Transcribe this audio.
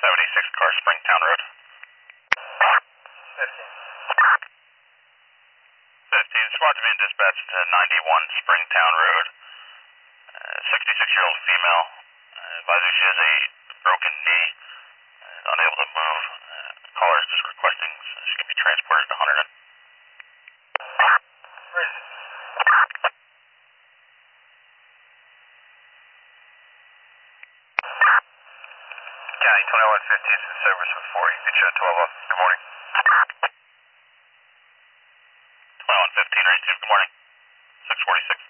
76 car, Springtown Road. 15, squad to be in dispatch to 91 Springtown Road. 66-year-old female. Advisor she has a broken knee, unable to move. Caller is just requesting she can be transported to Hunterdon. County 2115 is in service for 4. You can show 12 up. Good morning. 2115, right, team. Good morning. 646.